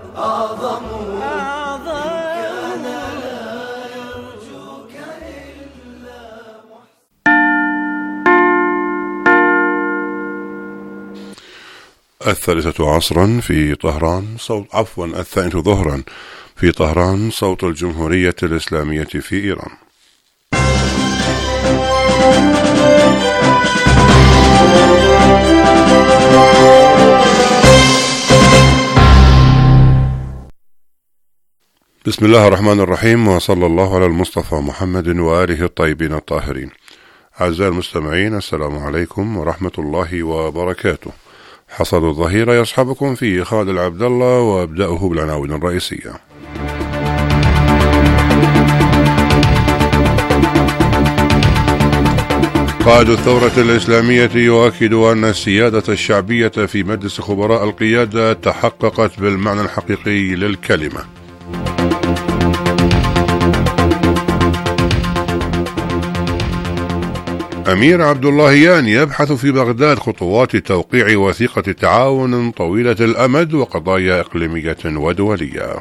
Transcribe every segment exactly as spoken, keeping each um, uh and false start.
أعظم كان لا يرجوك إلا الثالثة عصرا في طهران صوت عفوا الثانية ظهرا في طهران صوت الجمهورية الإسلامية في إيران. بسم الله الرحمن الرحيم، وصلى الله على المصطفى محمد وآله الطيبين الطاهرين. أعزائي المستمعين، السلام عليكم ورحمة الله وبركاته. حصد الظهيرة يصحبكم فيه خالد العبد الله، وابدأه بالعناوين الرئيسية. قائد الثورة الإسلامية يؤكد أن السيادة الشعبية في مجلس خبراء القيادة تحققت بالمعنى الحقيقي للكلمة. أمير عبد اللهيان يبحث في بغداد خطوات توقيع وثيقة تعاون طويلة الأمد وقضايا إقليمية ودولية.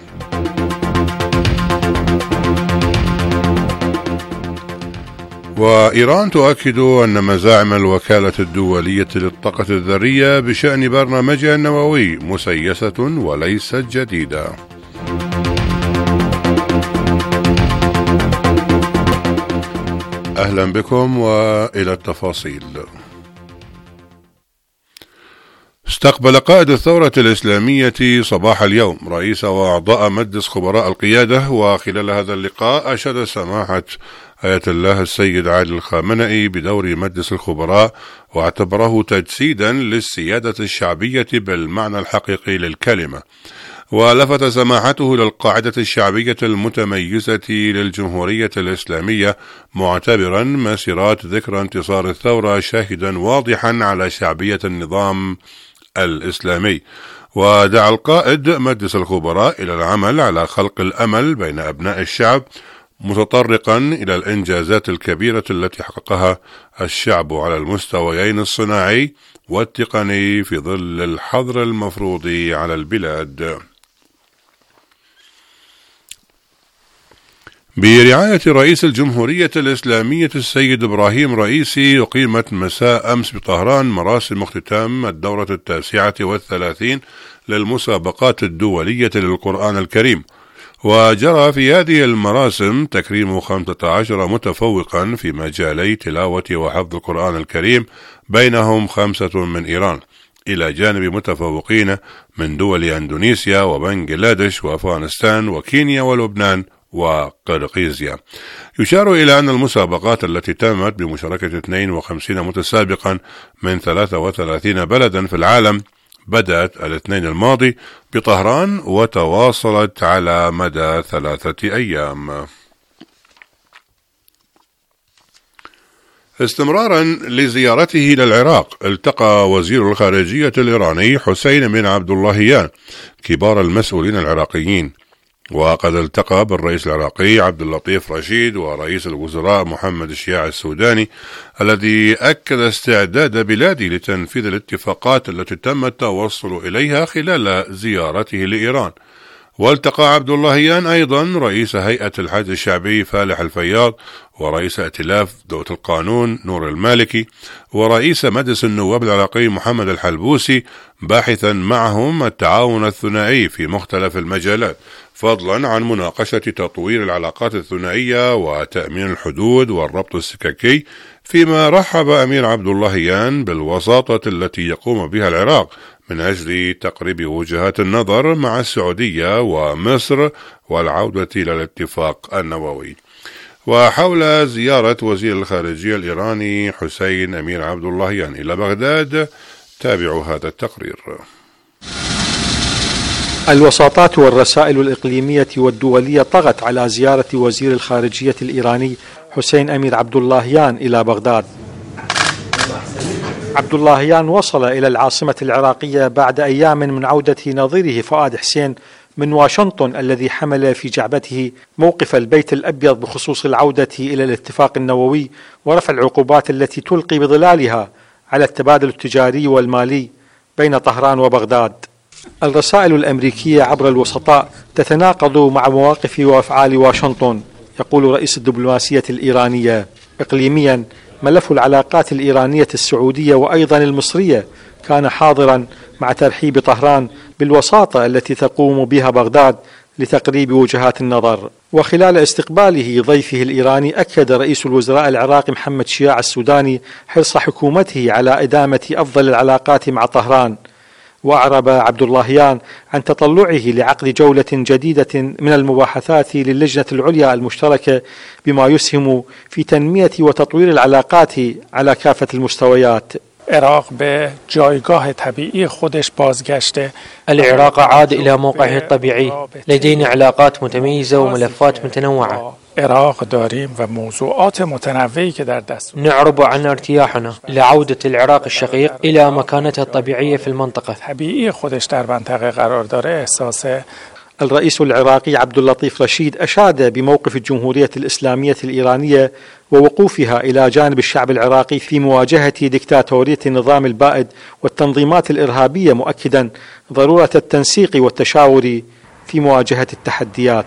وإيران تؤكد أن مزاعم الوكالة الدولية للطاقة الذرية بشأن برنامجها النووي مسيسة وليست جديدة. أهلا بكم وإلى التفاصيل. استقبل قائد الثورة الإسلامية صباح اليوم رئيس وأعضاء مجلس خبراء القيادة، وخلال هذا اللقاء أشاد سماحة آية الله السيد علي الخامنئي بدور مجلس الخبراء، واعتبره تجسيدا للسيادة الشعبية بالمعنى الحقيقي للكلمة. ولفت سماحته للقاعدة الشعبية المتميزة للجمهورية الإسلامية، معتبرا مسيرات ذكرى انتصار الثورة شاهدا واضحا على شعبية النظام الإسلامي. ودعا القائد مجلس الخبراء إلى العمل على خلق الأمل بين أبناء الشعب، متطرقا إلى الإنجازات الكبيرة التي حققها الشعب على المستويين الصناعي والتقني في ظل الحظر المفروض على البلاد. برعاية رئيس الجمهورية الإسلامية السيد إبراهيم رئيسي، أقيمت مساء أمس بطهران مراسم اختتام الدورة التاسعة والثلاثين للمسابقات الدولية للقرآن الكريم. وجرى في هذه المراسم تكريم خمسة عشر متفوقا في مجالي تلاوة وحفظ القرآن الكريم، بينهم خمسة من إيران، إلى جانب متفوقين من دول أندونيسيا وبنغلاديش وأفغانستان وكينيا ولبنان وقرقيزيا. يشار إلى أن المسابقات التي تمت بمشاركة اثنين وخمسين متسابقا من ثلاثة وثلاثين بلدا في العالم بدأت الاثنين الماضي بطهران، وتواصلت على مدى ثلاثة أيام. استمرارا لزيارته للعراق، التقى وزير الخارجية الإيراني حسين بن عبد اللهيان كبار المسؤولين العراقيين، وقد التقى بالرئيس العراقي عبد اللطيف رشيد ورئيس الوزراء محمد الشياع السوداني، الذي أكد استعداد بلاده لتنفيذ الاتفاقات التي تم التوصل إليها خلال زيارته لإيران. والتقى عبد اللهيان أيضا رئيس هيئة الحج الشعبي فالح الفياض، ورئيس ائتلاف دولة القانون نور المالكي، ورئيس مجلس النواب العراقي محمد الحلبوسي، باحثا معهم التعاون الثنائي في مختلف المجالات، فضلا عن مناقشة تطوير العلاقات الثنائية وتأمين الحدود والربط السككي. فيما رحب أمير عبد اللهيان بالوساطة التي يقوم بها العراق من أجل تقريب وجهات النظر مع السعودية ومصر والعودة إلى الاتفاق النووي. وحول زيارة وزير الخارجية الإيراني حسين أمير عبد اللهيان إلى بغداد، تابعوا هذا التقرير. الوساطات والرسائل الإقليمية والدولية طغت على زيارة وزير الخارجية الإيراني حسين أمير عبد اللهيان إلى بغداد. عبد اللهيان وصل إلى العاصمة العراقية بعد أيام من عودة نظيره فؤاد حسين من واشنطن، الذي حمل في جعبته موقف البيت الأبيض بخصوص العودة إلى الاتفاق النووي ورفع العقوبات التي تلقي بظلالها على التبادل التجاري والمالي بين طهران وبغداد. الرسائل الأمريكية عبر الوسطاء تتناقض مع مواقف وأفعال واشنطن. يقول رئيس الدبلوماسية الإيرانية: إقليميا ملف العلاقات الإيرانية السعودية وأيضا المصرية كان حاضرا مع ترحيب طهران بالوساطة التي تقوم بها بغداد لتقريب وجهات النظر. وخلال استقباله ضيفه الإيراني أكد رئيس الوزراء العراقي محمد شياع السوداني حرص حكومته على إدامة أفضل العلاقات مع طهران. وأعرب عبد اللهيان عن تطلعه لعقد جولة جديدة من المباحثات للجنة العليا المشتركة بما يسهم في تنمية وتطوير العلاقات على كافة المستويات. العراق به جایگاه طبیعی خودش بازگشته. العراق عاد إلى موقعه الطبيعي، لدينا علاقات متميزة وملفات متنوعة. العراق داریم و موضوعات متنوعی که در دست. نعرب عن ارتياحنا لعودة العراق الشقيق إلى مكانته الطبيعية في المنطقة. طبيعي خودش در منطقه قرار داره. احساس الرئيس العراقي عبد اللطيف رشيد أشاد بموقف الجمهورية الإسلامية الإيرانية ووقوفها إلى جانب الشعب العراقي في مواجهة ديكتاتورية النظام البائد والتنظيمات الإرهابية، مؤكدا ضرورة التنسيق والتشاور في مواجهة التحديات.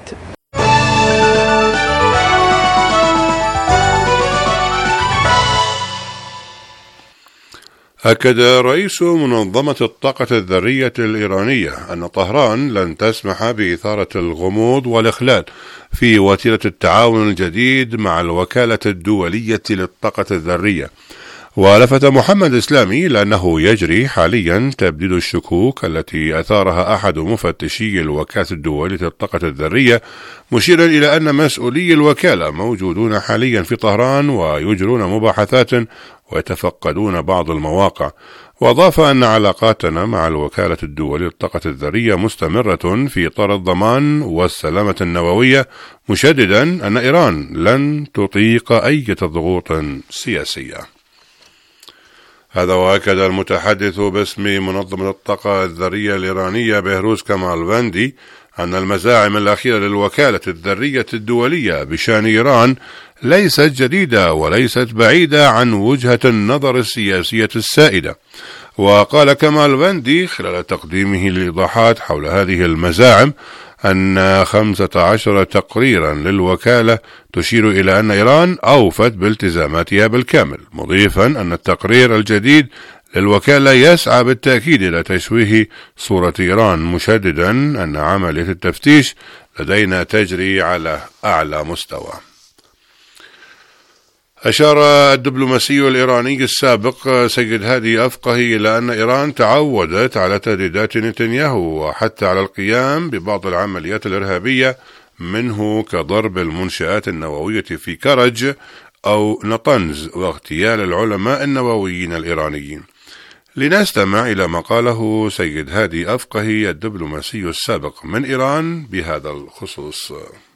أكد رئيس منظمة الطاقة الذرية الإيرانية أن طهران لن تسمح بإثارة الغموض والإخلال في وتيرة التعاون الجديد مع الوكالة الدولية للطاقة الذرية. ولفت محمد إسلامي لأنه يجري حاليا تبديد الشكوك التي أثارها أحد مفتشي الوكالة الدولية للطاقة الذرية، مشيرا إلى أن مسؤولي الوكالة موجودون حاليا في طهران ويجرون مباحثات ويتفقدون بعض المواقع. وأضاف أن علاقاتنا مع الوكالة الدولية للطاقة الذرية مستمرة في إطار الضمان والسلامة النووية، مشددا أن إيران لن تطيق أي ضغوط سياسية. هذا وأكد المتحدث باسم منظمة الطاقة الذرية الإيرانية بهروز كمالفندي أن المزاعم الأخيرة للوكالة الذرية الدولية بشأن إيران ليست جديدة وليست بعيدة عن وجهة النظر السياسية السائدة. وقال كمالفندي خلال تقديمه للإيضاحات حول هذه المزاعم أن خمسة عشر تقريرا للوكالة تشير إلى أن إيران أوفت بالتزاماتها بالكامل، مضيفا أن التقرير الجديد للوكالة يسعى بالتأكيد إلى تشويه صورة إيران، مشددا أن عملية التفتيش لدينا تجري على أعلى مستوى. أشار الدبلوماسي الإيراني السابق سيد هادي أفقهي إلى أن إيران تعودت على تهديدات نتنياهو وحتى على القيام ببعض العمليات الإرهابية، منه كضرب المنشآت النووية في كرج أو نطنز واغتيال العلماء النوويين الإيرانيين. لنستمع إلى ما قاله سيد هادي أفقهي الدبلوماسي السابق من إيران بهذا الخصوص.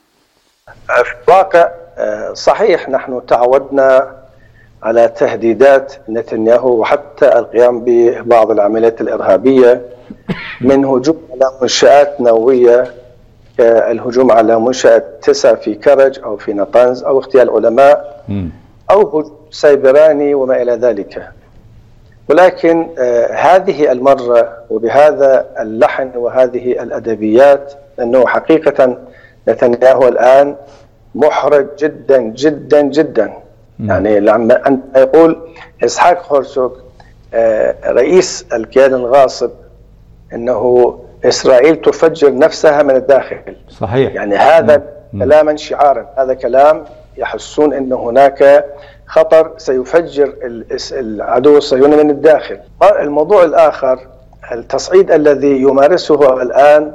في الواقع صحيح نحن تعودنا على تهديدات نتنياهو وحتى القيام ببعض العمليات الإرهابية، من هجوم على منشآت نووية كالهجوم على منشأة تسع في كرج أو في نطنز أو اغتيال علماء أو هجوم سيبراني وما إلى ذلك. ولكن آه هذه المرة وبهذا اللحن وهذه الأدبيات، أنه حقيقة نتنياهو الآن محرج جدا جدا جدا. م. يعني لما أن يقول إسحاق هرزوغ آه رئيس الكيان الغاصب أنه إسرائيل تفجر نفسها من الداخل، صحيح. يعني هذا م. كلاما شعارا، هذا كلام يحسون أن هناك خطر سيفجر العدو الصهيوني من الداخل. الموضوع الآخر التصعيد الذي يمارسه الآن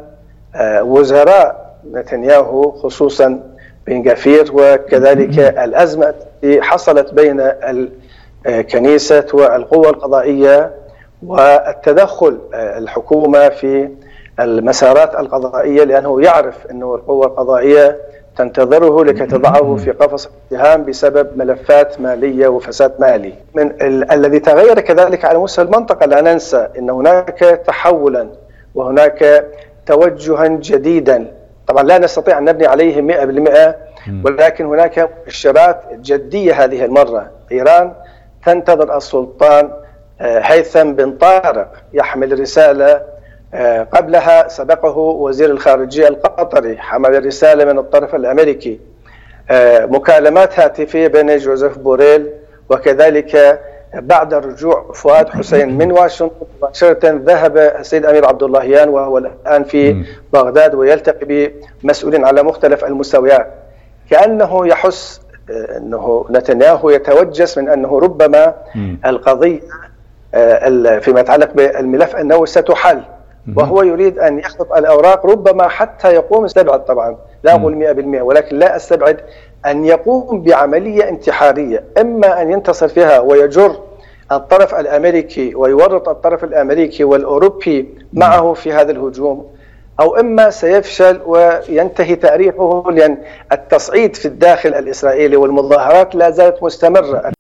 وزراء نتنياهو خصوصا بن غفير، وكذلك الأزمة التي حصلت بين الكنيسة والقوى القضائية والتدخل الحكومة في المسارات القضائية، لأنه يعرف أنه القوى القضائية تنتظره لكي تضعه في قفص الاتهام بسبب ملفات مالية وفساد مالي. من ال- الذي تغير كذلك على مستوى المنطقة، لا ننسى أن هناك تحولا وهناك توجها جديدا، طبعا لا نستطيع أن نبني عليه مئة بالمئة، ولكن هناك مؤشرات جدية هذه المرة. إيران تنتظر السلطان هيثم بن طارق يحمل رسالة قبلها سبقه وزير الخارجية القطري حمل رسالة من الطرف الأمريكي، مكالمات هاتفية بين جوزيف بوريل، وكذلك بعد رجوع فؤاد حسين من واشنطن مباشرة ذهب السيد أمير عبد اللهيان وهو الآن في بغداد ويلتقي بمسؤولين على مختلف المستويات، كأنه يحس أنه نتنياهو يتوجس من أنه ربما القضية فيما يتعلق بالملف النووي ستحل، وهو يريد أن يخطف الأوراق ربما حتى يقوم، استبعد طبعا لا أقول مئة بالمئة ولكن لا أستبعد أن يقوم بعملية انتحارية، إما أن ينتصر فيها ويجر الطرف الأمريكي ويورط الطرف الأمريكي والأوروبي معه في هذا الهجوم، أو إما سيفشل وينتهي تاريخه، لأن التصعيد في الداخل الإسرائيلي والمظاهرات لا زالت مستمرة.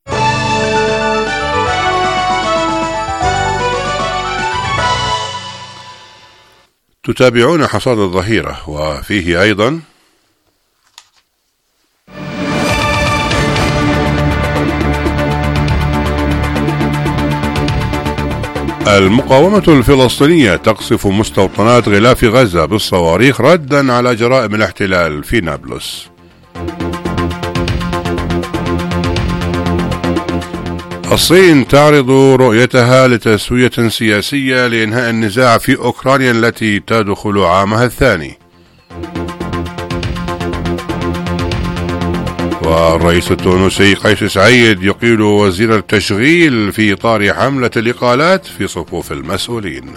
تتابعون حصاد الظهيرة، وفيه أيضا المقاومة الفلسطينية تقصف مستوطنات غلاف غزة بالصواريخ ردا على جرائم الاحتلال في نابلس. الصين تعرض رؤيتها لتسوية سياسية لإنهاء النزاع في أوكرانيا التي تدخل عامها الثاني. والرئيس التونسي قيس سعيد يقيل وزير التشغيل في إطار حملة الإقالات في صفوف المسؤولين.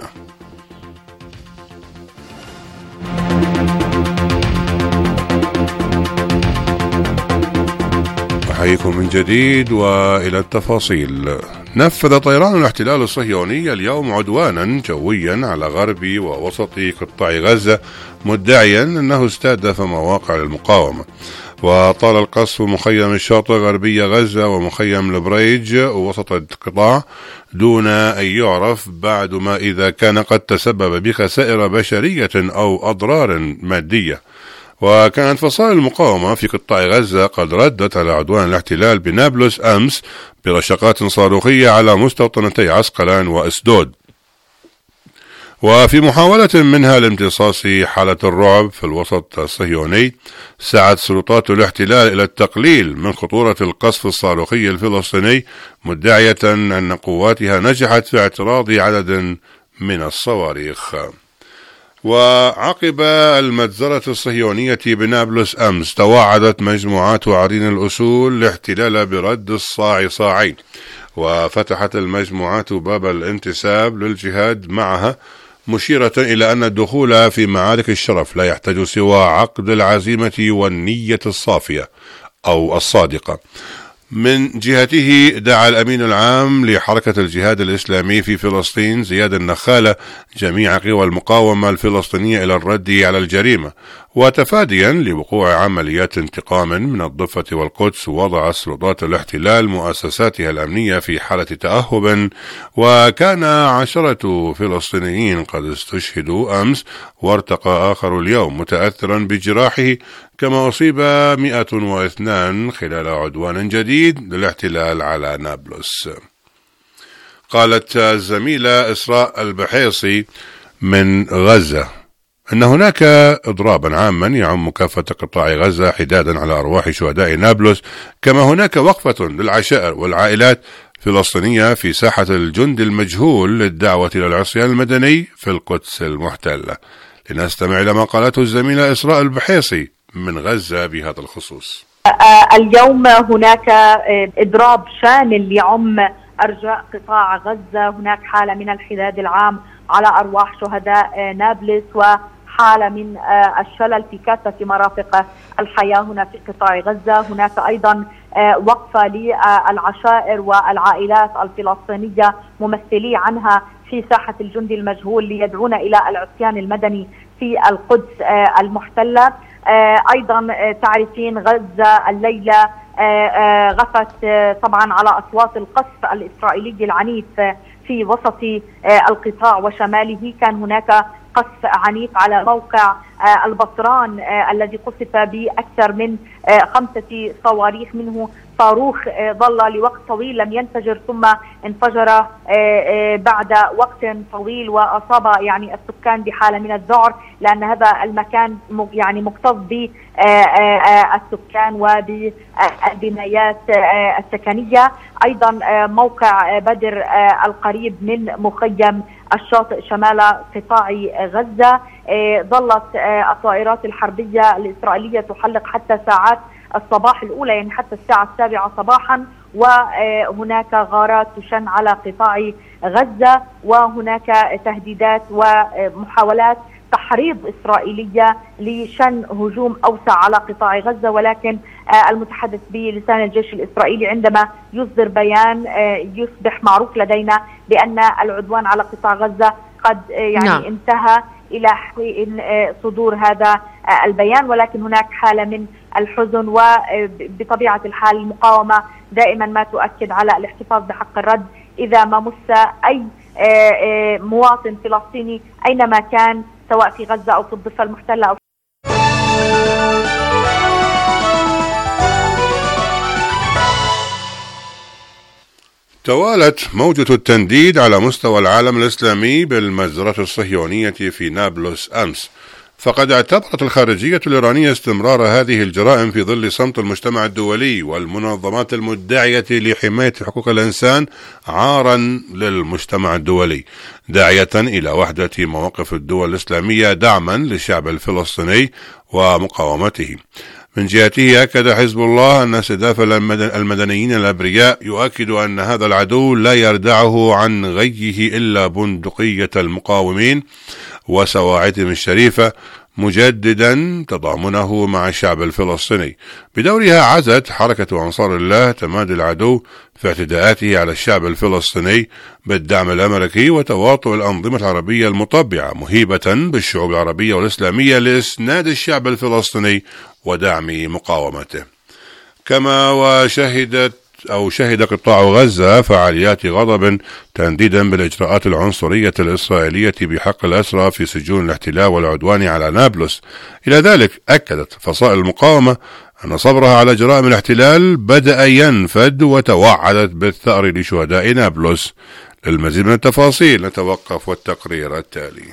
أحييكم من جديد وإلى التفاصيل. نفذ طيران الاحتلال الصهيوني اليوم عدوانا جويا على غرب ووسط قطاع غزة مدعيا أنه استهدف مواقع للمقاومة، وطال القصف مخيم الشاطئ غربي غزة ومخيم البريج وسط القطاع دون أن يعرف بعد ما إذا كان قد تسبب بخسائر بشرية أو أضرار مادية. وكانت فصائل المقاومة في قطاع غزة قد ردت على عدوان الاحتلال بنابلس أمس برشقات صاروخية على مستوطنتي عسقلان وأسدود، وفي محاولة منها لامتصاص حالة الرعب في الوسط الصهيوني سعت سلطات الاحتلال إلى التقليل من خطورة القصف الصاروخي الفلسطيني، مدعية أن قواتها نجحت في اعتراض عدد من الصواريخ. وعقب المجزرة الصهيونية بنابلس أمس توعدت مجموعات عرين الأصول الاحتلال برد الصاع صاعين، وفتحت المجموعات باب الانتساب للجهاد معها، مشيرة إلى أن الدخول في معارك الشرف لا يحتاج سوى عقد العزيمة والنية الصافية أو الصادقة. من جهته دعا الأمين العام لحركة الجهاد الإسلامي في فلسطين زياد النخالة جميع قوى المقاومة الفلسطينية إلى الرد على الجريمة، وتفاديا لوقوع عمليات انتقام من الضفة والقدس وضع سلطات الاحتلال مؤسساتها الأمنية في حالة تأهب. وكان عشرة فلسطينيين قد استشهدوا أمس وارتقى آخر اليوم متأثرا بجراحه، كما أصيب مئة واثنان خلال عدوان جديد للاحتلال على نابلس. قالت الزميلة إسراء البحيصي من غزة أن هناك إضرابا عاما يعم كافة قطاع غزة حدادا على أرواح شهداء نابلس، كما هناك وقفة للعشائر والعائلات فلسطينية في ساحة الجند المجهول للدعوة إلى العصيان المدني في القدس المحتلة. لنستمع إلى ما قالته الزميلة إسراء البحيصي من غزة بهذا الخصوص. اليوم هناك إضراب شامل يعم أرجاء قطاع غزة، هناك حالة من الحداد العام على أرواح شهداء نابلس وحالة من الشلل في كافة مرافق الحياة هنا في قطاع غزة. هناك أيضا وقفة للعشائر والعائلات الفلسطينية ممثلي عنها في ساحة الجند المجهول ليدعون إلى العصيان المدني في القدس المحتلة. أيضا تعرفين غزة الليلة غفت طبعا على أصوات القصف الإسرائيلي العنيف في وسط القطاع وشماله. كان هناك قصف عنيف على موقع البصران الذي قصف بأكثر من خمسة صواريخ، منه صاروخ ظل لوقت طويل لم ينفجر ثم انفجر بعد وقت طويل وأصاب يعني السكان بحالة من الذعر، لأن هذا المكان يعني مكتظ بالسكان وبالبنايات السكنية. أيضا موقع بدر القريب من مخيم الشاطئ شمال قطاع غزة ظلت الطائرات الحربية الإسرائيلية تحلق حتى ساعات الصباح الأولى، يعني حتى الساعة السابعة صباحا، وهناك غارات تشن على قطاع غزة، وهناك تهديدات ومحاولات تحريض إسرائيلية لشن هجوم أوسع على قطاع غزة. ولكن المتحدث بلسان الجيش الإسرائيلي عندما يصدر بيان يصبح معروف لدينا بأن العدوان على قطاع غزة قد يعني نعم. انتهى إلى حين صدور هذا البيان، ولكن هناك حالة من الحزن، وبطبيعة الحال المقاومة دائما ما تؤكد على الاحتفاظ بحق الرد إذا ما مس أي مواطن فلسطيني أينما كان، سواء في غزة أو في الضفة المحتلة أو توالت موجة التنديد على مستوى العالم الإسلامي بالمجزرة الصهيونية في نابلس أمس، فقد اعتبرت الخارجية الإيرانية استمرار هذه الجرائم في ظل صمت المجتمع الدولي والمنظمات المدعية لحماية حقوق الإنسان عارا للمجتمع الدولي، داعية إلى وحدة مواقف الدول الإسلامية دعما للشعب الفلسطيني ومقاومته. من جهته أكد حزب الله أن استهداف المدنيين الأبرياء يؤكد أن هذا العدو لا يردعه عن غيه إلا بندقية المقاومين وسواعدهم الشريفة، مجددا تضامنه مع الشعب الفلسطيني. بدورها عزت حركة أنصار الله تمادي العدو في اعتداءاته على الشعب الفلسطيني بالدعم الأمريكي وتواطؤ الأنظمة العربية المطبعة، مهيبة بالشعوب العربية والإسلامية لإسناد الشعب الفلسطيني ودعم مقاومته. كما وشهدت أو شهد قطاع غزة فعاليات غضب تنديدا بالإجراءات العنصرية الإسرائيلية بحق الأسرى في سجون الاحتلال والعدوان على نابلس. إلى ذلك أكدت فصائل المقاومة أن صبرها على جرائم الاحتلال بدأ ينفد، وتوعدت بالثأر لشهداء نابلس. للمزيد من التفاصيل نتوقف والتقرير التالي.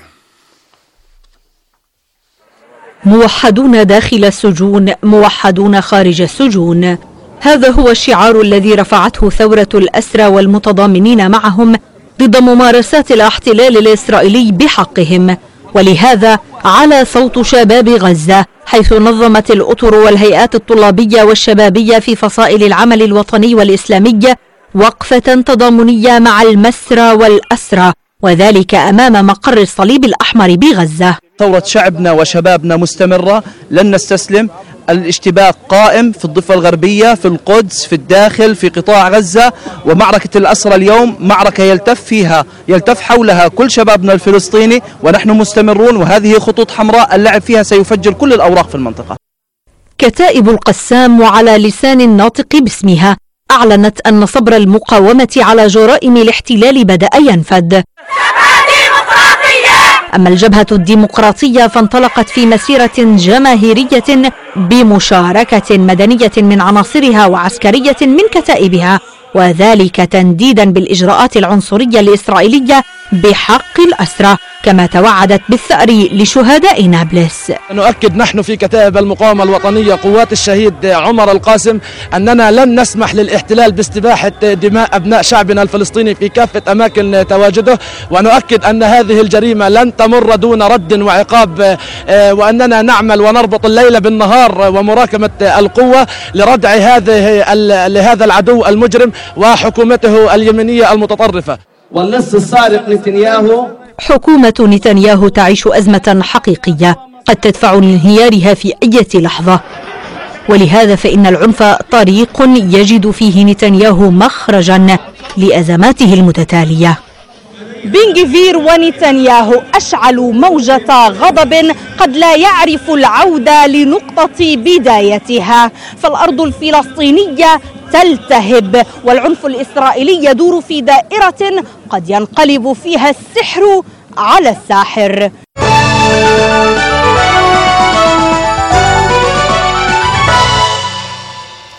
موحدون داخل السجون، موحدون خارج السجون، هذا هو الشعار الذي رفعته ثورة الأسرى والمتضامنين معهم ضد ممارسات الاحتلال الإسرائيلي بحقهم. ولهذا على صوت شباب غزة، حيث نظمت الأطر والهيئات الطلابية والشبابية في فصائل العمل الوطني والإسلامي وقفة تضامنية مع المسرى والأسرى، وذلك أمام مقر الصليب الأحمر بغزة. ثورة شعبنا وشبابنا مستمرة، لن نستسلم. الاشتباك قائم في الضفة الغربية، في القدس، في الداخل، في قطاع غزة. ومعركة الأسرى اليوم معركة يلتف فيها يلتف حولها كل شبابنا الفلسطيني، ونحن مستمرون، وهذه خطوط حمراء اللعب فيها سيفجر كل الأوراق في المنطقة. كتائب القسام وعلى لسان الناطق باسمها أعلنت أن صبر المقاومة على جرائم الاحتلال بدأ ينفد. أما الجبهة الديمقراطية فانطلقت في مسيرة جماهيرية بمشاركة مدنية من عناصرها وعسكرية من كتائبها، وذلك تنديدا بالإجراءات العنصرية الإسرائيلية بحق الأسرى، كما توعدت بالثأر لشهداء نابلس. نؤكد نحن في كتائب المقاومة الوطنية قوات الشهيد عمر القاسم أننا لن نسمح للاحتلال باستباحة دماء أبناء شعبنا الفلسطيني في كافة أماكن تواجده، ونؤكد أن هذه الجريمة لن تمر دون رد وعقاب، وأننا نعمل ونربط الليل بالنهار ومراكمة القوة لردع هذه لهذا العدو المجرم وحكومته اليمينية المتطرفة. واللص السارق نتنياهو، حكومة نتنياهو تعيش أزمة حقيقية قد تدفع لانهيارها في أي لحظة، ولهذا فإن العنف طريق يجد فيه نتنياهو مخرجا لأزماته المتتالية. بن غفير ونتنياهو أشعلوا موجة غضب قد لا يعرف العودة لنقطة بدايتها، فالأرض الفلسطينية تلتهب والعنف الإسرائيلي يدور في دائرة قد ينقلب فيها السحر على الساحر.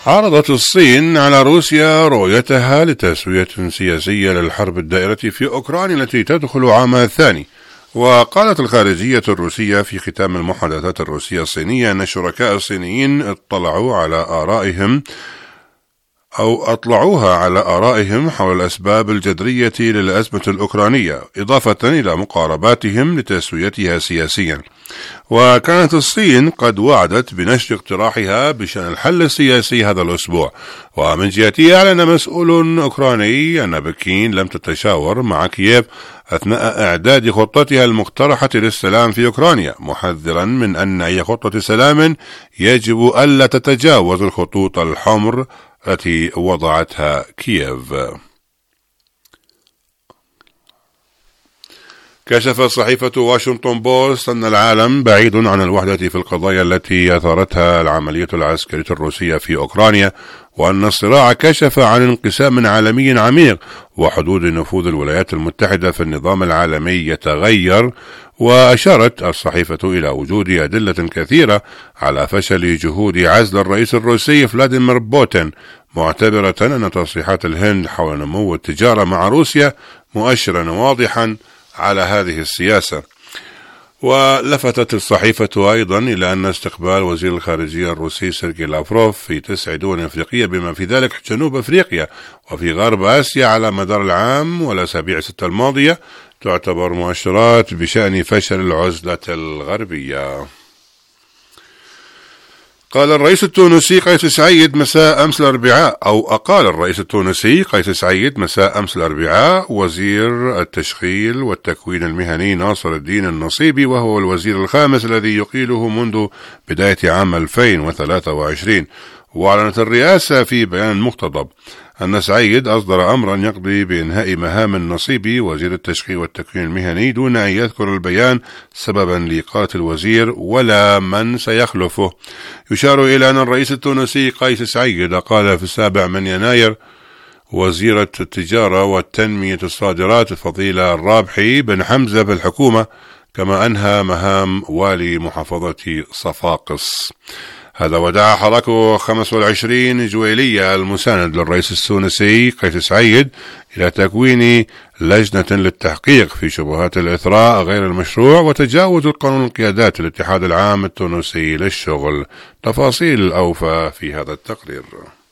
عرضت الصين على روسيا رؤيتها لتسوية سياسية للحرب الدائرة في أوكرانيا التي تدخل عامها الثاني. وقالت الخارجية الروسية في ختام المحادثات الروسية الصينية أن الشركاء الصينيين اطلعوا على آرائهم أو أطلعوها على آرائهم حول الأسباب الجذرية للأزمة الأوكرانية، إضافة إلى مقارباتهم لتسويتها سياسيا. وكانت الصين قد وعدت بنشر اقتراحها بشأن الحل السياسي هذا الأسبوع. ومن جهته أعلن مسؤول أوكراني أن بكين لم تتشاور مع كييف أثناء إعداد خطتها المقترحة للسلام في أوكرانيا، محذرا من أن أي خطة سلام يجب ألا تتجاوز الخطوط الحمر التي وضعتها كييف. كشفت صحيفة واشنطن بوست أن العالم بعيد عن الوحدة في القضايا التي أثارتها العملية العسكرية الروسية في أوكرانيا، وأن الصراع كشف عن انقسام عالمي عميق، وحدود نفوذ الولايات المتحدة في النظام العالمي يتغير. وأشارت الصحيفة إلى وجود أدلة كثيرة على فشل جهود عزل الرئيس الروسي فلاديمير بوتين، معتبرة أن تصريحات الهند حول نمو التجارة مع روسيا مؤشرا واضحا على هذه السياسة. ولفتت الصحيفة أيضا إلى أن استقبال وزير الخارجية الروسي سيرجي لافروف في تسع دول أفريقية بما في ذلك جنوب أفريقيا وفي غرب آسيا على مدار العام والأسابيع الستة الماضية تعتبر مؤشرات بشأن فشل العزلة الغربية. قال الرئيس التونسي قيس سعيد مساء أمس الأربعاء أو أقال الرئيس التونسي قيس سعيد مساء أمس الأربعاء وزير التشغيل والتكوين المهني ناصر الدين النصيبي، وهو الوزير الخامس الذي يقيله منذ بداية عام ألفين وثلاثة وعشرين. وأعلنت الرئاسة في بيان مقتضب أن سعيد أصدر أمرا يقضي بإنهاء مهام النصيبي وزير التشغيل والتكوين المهني دون أن يذكر البيان سببا لإقالة الوزير ولا من سيخلفه. يشار إلى أن الرئيس التونسي قيس سعيد قال في السابع من يناير وزيرة التجارة والتنمية الصادرات فضيلة الرابحي بن حمزة في الحكومة، كما أنهى مهام والي محافظة صفاقس. هذا ودعا حركة خمسة وعشرين جويلية المساند للرئيس التونسي قيس سعيد إلى تكوين لجنة للتحقيق في شبهات الإثراء غير المشروع وتجاوز القانون القيادات الاتحاد العام التونسي للشغل. تفاصيل الأوفى في هذا التقرير.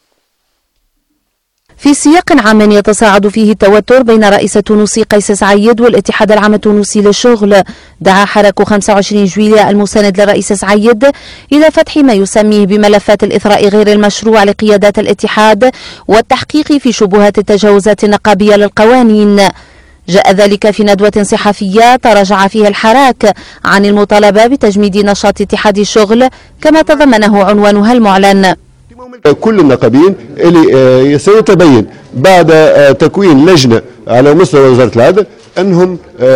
في سياق عام يتصاعد فيه التوتر بين رئيس التونسي قيس سعيد والاتحاد العام التونسي للشغل، دعا حركة خمسة وعشرين جويلية المساند للرئيس سعيد إلى فتح ما يسميه بملفات الإثراء غير المشروع لقيادات الاتحاد والتحقيق في شبهات التجاوزات النقابية للقوانين. جاء ذلك في ندوة صحفية تراجع فيها الحراك عن المطالبة بتجميد نشاط اتحاد الشغل كما تضمنه عنوانها المعلن. كل النقابين اللي سيتبين بعد تكوين لجنة على مستوى وزارة العدل أنهم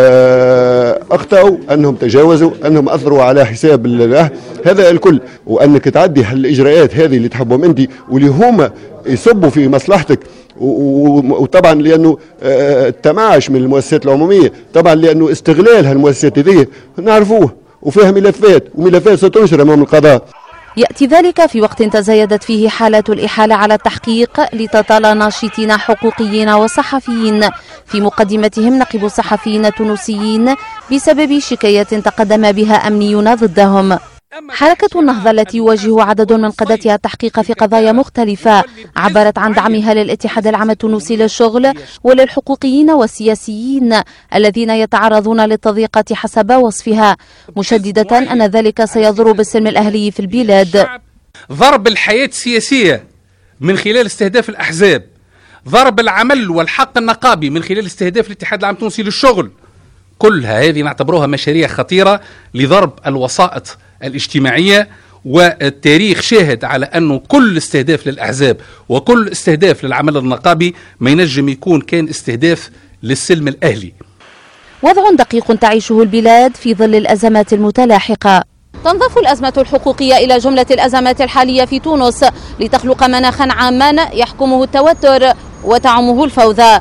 أخطأوا، أنهم تجاوزوا، أنهم أثروا على حساب هذا الكل، وأنك تعدي الإجراءات هذه اللي تحبهم أنت واللي هما يصبوا في مصلحتك. وطبعا لأنه التمعش من المؤسسات العمومية، طبعا لأنه استغلال هالمؤسسات هذه نعرفوه وفيها ملفات وملفات ستنشر أمام القضاء. يأتي ذلك في وقت تزايدت فيه حالة الإحالة على التحقيق لتطال ناشطين حقوقيين وصحفيين، في مقدمتهم نقيب الصحفيين التونسيين بسبب شكايات تقدم بها أمنيون ضدهم. حركة النهضة التي يواجه عدد من قادتها التحقيق في قضايا مختلفة عبرت عن دعمها للاتحاد العام التونسي للشغل وللحقوقيين والسياسيين الذين يتعرضون للتضييقات حسب وصفها، مشددة أن ذلك سيضر بالسلم الأهلي في البلاد. ضرب الحياة السياسية من خلال استهداف الأحزاب، ضرب العمل والحق النقابي من خلال استهداف الاتحاد العام التونسي للشغل، كلها هذه نعتبروها مشاريع خطيرة لضرب الوسائط الاجتماعية. والتاريخ شاهد على أنه كل استهداف للأحزاب وكل استهداف للعمل النقابي ما ينجم يكون كان استهداف للسلم الأهلي. وضع دقيق تعيشه البلاد في ظل الأزمات المتلاحقة. تنضاف الأزمة الحقوقية إلى جملة الأزمات الحالية في تونس لتخلق مناخا عاما يحكمه التوتر وتعمه الفوضى.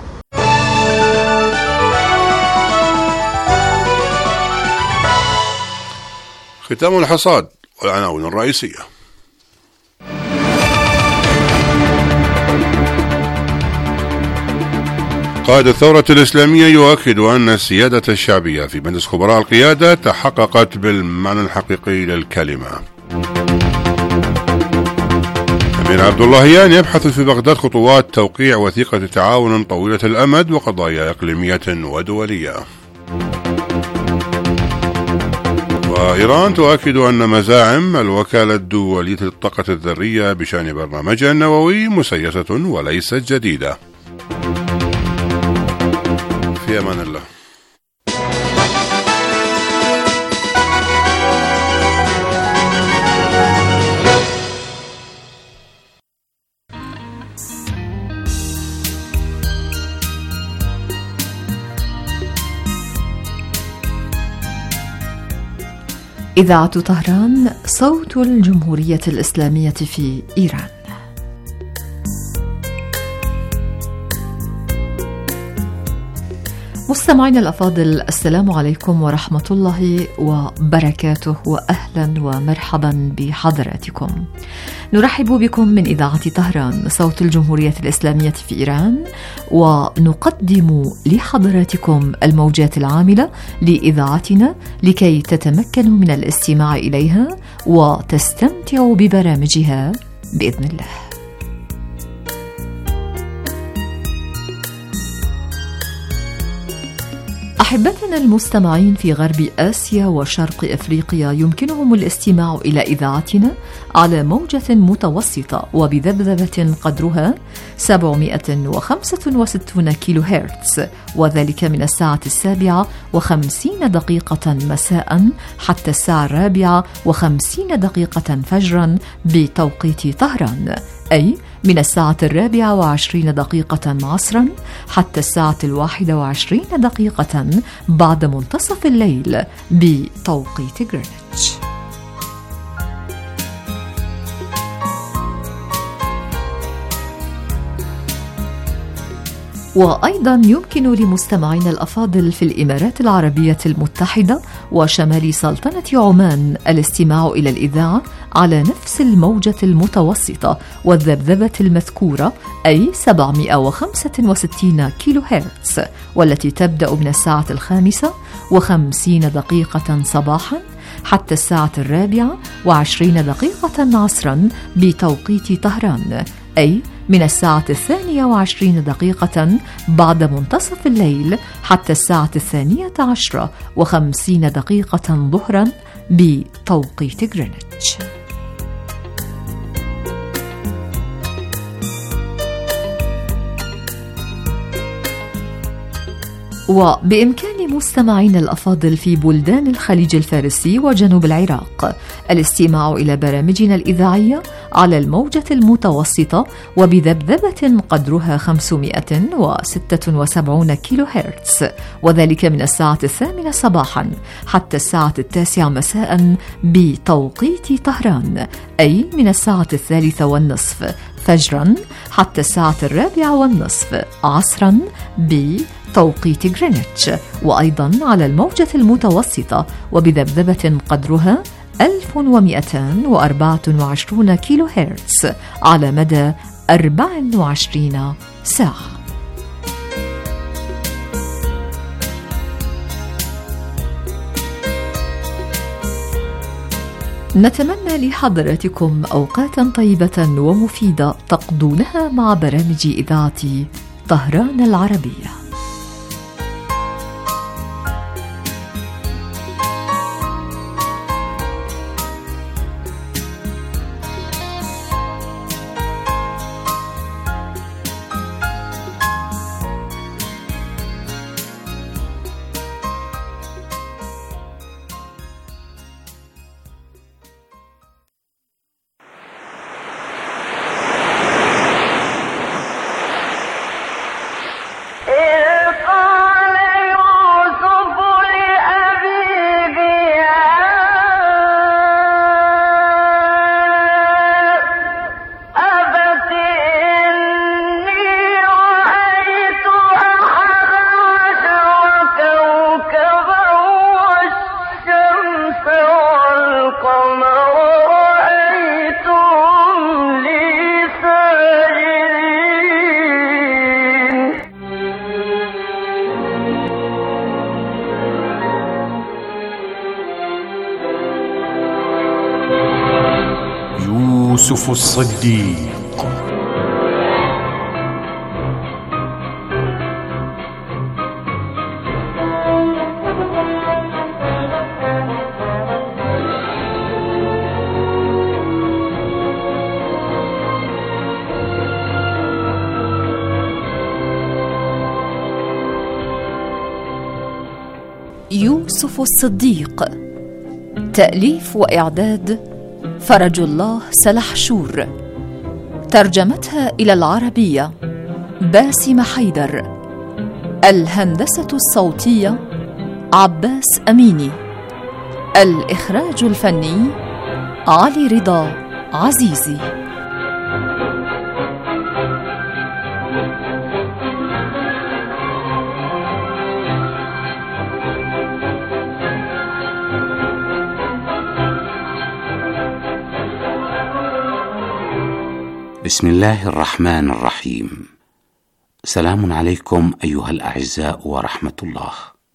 ختام الحصاد والعناوين الرئيسية. قائد الثورة الإسلامية يؤكد أن السيادة الشعبية في مجلس خبراء القيادة تحققت بالمعنى الحقيقي للكلمة. أمير عبد اللهيان يبحث في بغداد خطوات توقيع وثيقة تعاون طويلة الأمد وقضايا إقليمية ودولية. وإيران تؤكد أن مزاعم الوكالة الدولية للطاقة الذرية بشأن برنامجها النووي مسيسة وليست جديدة. في أمان الله. إذاعة طهران، صوت الجمهورية الإسلامية في إيران. مستمعينا الأفاضل، السلام عليكم ورحمة الله وبركاته، وأهلا ومرحبا بحضراتكم. نرحب بكم من إذاعة طهران، صوت الجمهورية الإسلامية في إيران، ونقدم لحضراتكم الموجات العاملة لإذاعتنا لكي تتمكنوا من الاستماع إليها وتستمتعوا ببرامجها بإذن الله. أحبتنا المستمعين في غرب آسيا وشرق أفريقيا، يمكنهم الاستماع إلى إذاعتنا على موجة متوسطة وبذبذبة قدرها سبعمائة وخمسة وستين كيلو هرتز، وذلك من الساعة السابعة وخمسين دقيقة مساء حتى الساعة الرابعة وخمسين دقيقة فجرا بتوقيت طهران، أي من الساعة الرابعة وعشرين دقيقة عصرا حتى الساعة الواحدة وعشرين دقيقة بعد منتصف الليل بتوقيت غرينتش. وأيضا يمكن لمستمعينا الأفاضل في الإمارات العربية المتحدة وشمال سلطنة عمان الاستماع إلى الإذاعة على نفس الموجة المتوسطة والذبذبة المذكورة، أي سبعمائة وخمسة وستين كيلو هرتز، والتي تبدأ من الساعة الخامسة وخمسين دقيقة صباحا حتى الساعة الرابعة وعشرين دقيقة عصرا بتوقيت طهران، أي من الساعة الثانية وعشرين دقيقة بعد منتصف الليل حتى الساعة الثانية عشرة وخمسين دقيقة ظهرا بتوقيت غرينتش. وبإمكان مستمعين الأفاضل في بلدان الخليج الفارسي وجنوب العراق الاستماع إلى برامجنا الإذاعية على الموجة المتوسطة وبذبذبة قدرها خمسمائة وستة وسبعين كيلو هرتز، وذلك من الساعة الثامنة صباحا حتى الساعة التاسعة مساء بتوقيت طهران، أي من الساعة الثالثة والنصف فجرا حتى الساعة الرابعة والنصف عصرا بتوقيت غرينتش، وأيضا على الموجة المتوسطة وبذبذبة قدرها ألف ومائتين وأربعة وعشرين كيلو هرتز على مدى أربع وعشرين ساعة. نتمنى لحضراتكم أوقاتا طيبة ومفيدة تقضونها مع برامج إذاعة طهران العربية. إيه يوسف الصديق. يوسف الصديق. تأليف وإعداد فرج الله سلحشور. ترجمتها إلى العربية باسم حيدر. الهندسة الصوتية عباس أميني. الإخراج الفني علي رضا عزيزي. بسم الله الرحمن الرحيم. سلام عليكم أيها الأعزاء ورحمة الله.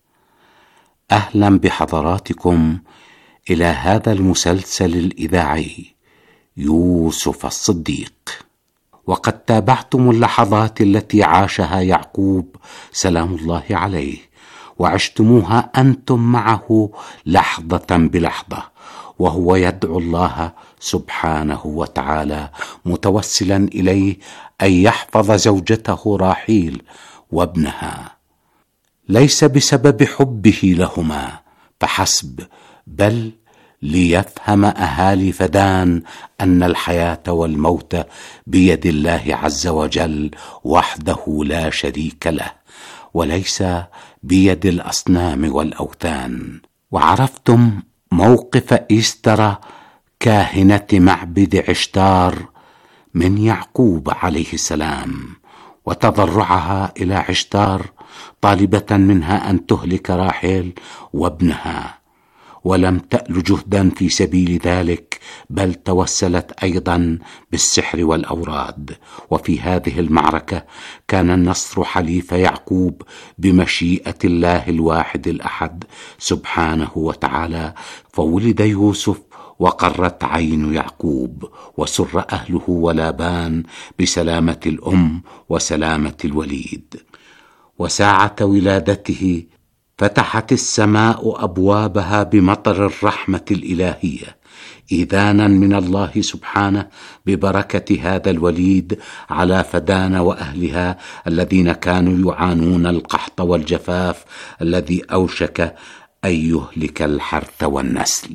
أهلا بحضراتكم إلى هذا المسلسل الإذاعي يوسف الصديق. وقد تابعتم اللحظات التي عاشها يعقوب سلام الله عليه، وعشتموها أنتم معه لحظة بلحظة، وهو يدعو الله سبحانه وتعالى متوسلا إليه أن يحفظ زوجته راحيل وابنها، ليس بسبب حبه لهما فحسب، بل ليفهم أهالي فدان أن الحياة والموت بيد الله عز وجل وحده لا شريك له، وليس بيد الأصنام والأوثان. وعرفتم موقف إستر كاهنة معبد عشتار من يعقوب عليه السلام، وتضرعها إلى عشتار طالبة منها أن تهلك راحيل وابنها، ولم تأل جهدا في سبيل ذلك، بل توسلت أيضا بالسحر والأوراد. وفي هذه المعركة كان النصر حليف يعقوب بمشيئة الله الواحد الأحد سبحانه وتعالى، فولد يوسف وقرت عين يعقوب، وسر أهله ولابان بسلامة الأم وسلامة الوليد. وساعة ولادته فتحت السماء أبوابها بمطر الرحمة الإلهية، إذانا من الله سبحانه ببركة هذا الوليد على فدان وأهلها الذين كانوا يعانون القحط والجفاف الذي أوشك أن يهلك الحرث والنسل.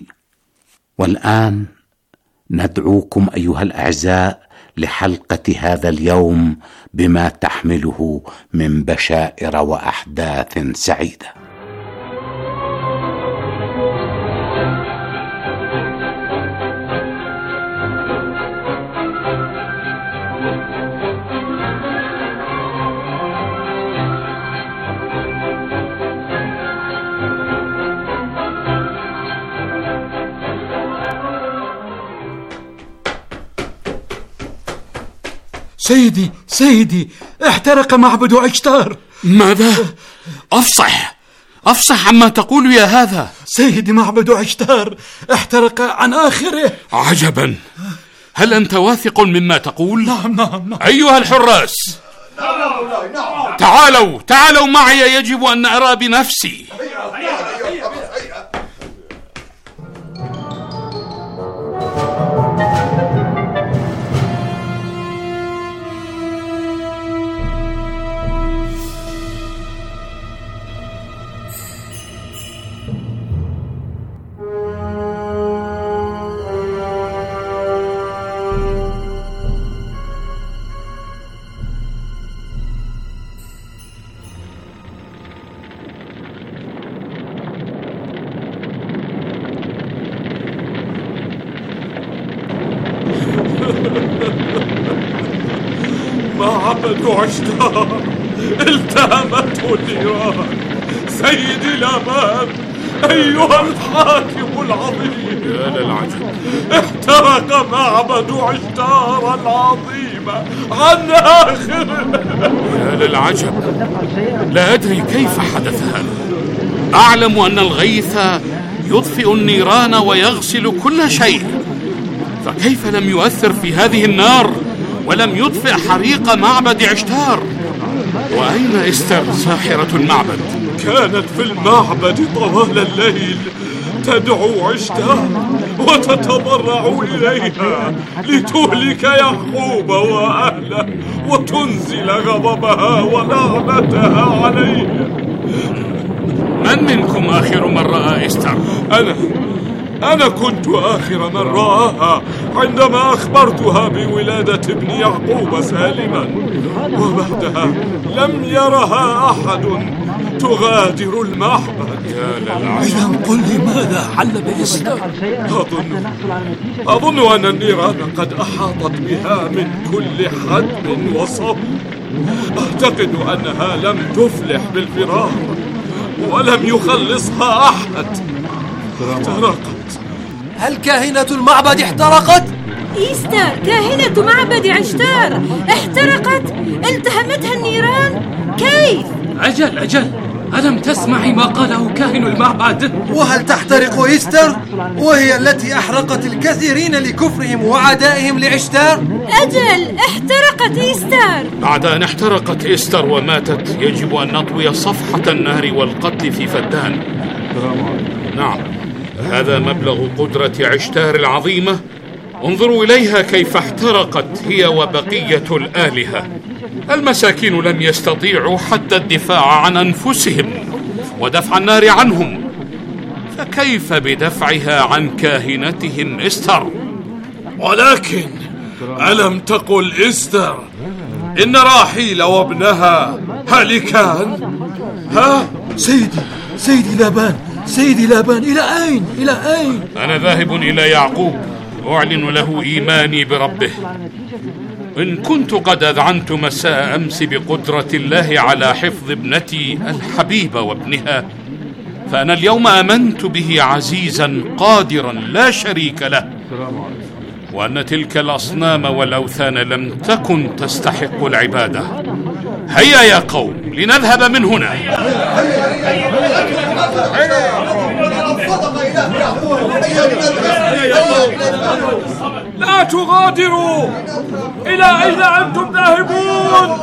والآن ندعوكم أيها الأعزاء لحلقة هذا اليوم بما تحمله من بشائر وأحداث سعيدة. سيدي سيدي، احترق معبد عشتار. ماذا؟ أفصح أفصح عما تقول يا هذا. سيدي، معبد عشتار احترق عن آخره. عجبا، هل أنت واثق مما تقول؟ نعم نعم نعم. أيها الحراس، تعالوا تعالوا معي، يجب أن أرى بنفسي. معبد عشتار التهمته النيران. سيدي لابان، أيها الحاكم العظيم، يا للعجب، احترق معبد عشتار العظيم عن آخره. يا للعجب، لا أدري كيف حدث هذا. أعلم أن الغيث يطفئ النيران ويغسل كل شيء، فكيف لم يؤثر في هذه النار ولم يطفئ حريق معبد عشتار؟ وأين إستر ساحرة المعبد؟ كانت في المعبد طوال الليل تدعو عشتار وتتضرع إليها لتهلك يعقوب وأهله وتنزل غضبها ولعنتها عليه. من منكم آخر من رأى إستر؟ أنا أنا كنت آخر من رآها عندما أخبرتها بولادة ابن يعقوب سالما، وبعدها لم يرها أحد تغادر المعبد. إذا قل لي ماذا حل بإستر؟ أظن أظن أن النيران قد أحاطت بها من كل حدب وصوب. أعتقد أنها لم تفلح بالفرار ولم يخلصها أحد. احترقت. هل كاهنة المعبد احترقت؟ إستر كاهنة معبد عشتار احترقت؟ التهمتها النيران؟ كيف؟ أجل أجل، ألم تسمعي ما قاله كاهن المعبد؟ وهل تحترق إستر وهي التي أحرقت الكثيرين لكفرهم وعدائهم لعشتار؟ أجل احترقت إستر. بعد أن احترقت إستر وماتت يجب أن نطوي صفحة النار والقتل في فدان. نعم، هذا مبلغ قدرة عشتار العظيمة. انظروا إليها كيف احترقت هي وبقية الآلهة. المساكين لم يستطيعوا حتى الدفاع عن أنفسهم ودفع النار عنهم، فكيف بدفعها عن كاهنتهم إستر؟ ولكن ألم تقل إستر إن راحيل وابنها هلكان؟ ها سيدي سيدي لابان سيدي لابان إلى أين إلى أين؟ أنا ذاهب إلى يعقوب أعلن له إيماني بربه. إن كنت قد أذعنت مساء أمس بقدرة الله على حفظ ابنتي الحبيبة وابنها، فأنا اليوم آمنت به عزيزا قادرا لا شريك له، وأن تلك الأصنام والأوثان لم تكن تستحق العبادة. هيا يا قوم لنذهب من هنا. لا تغادروا. إلى أين أنتم ذاهبون؟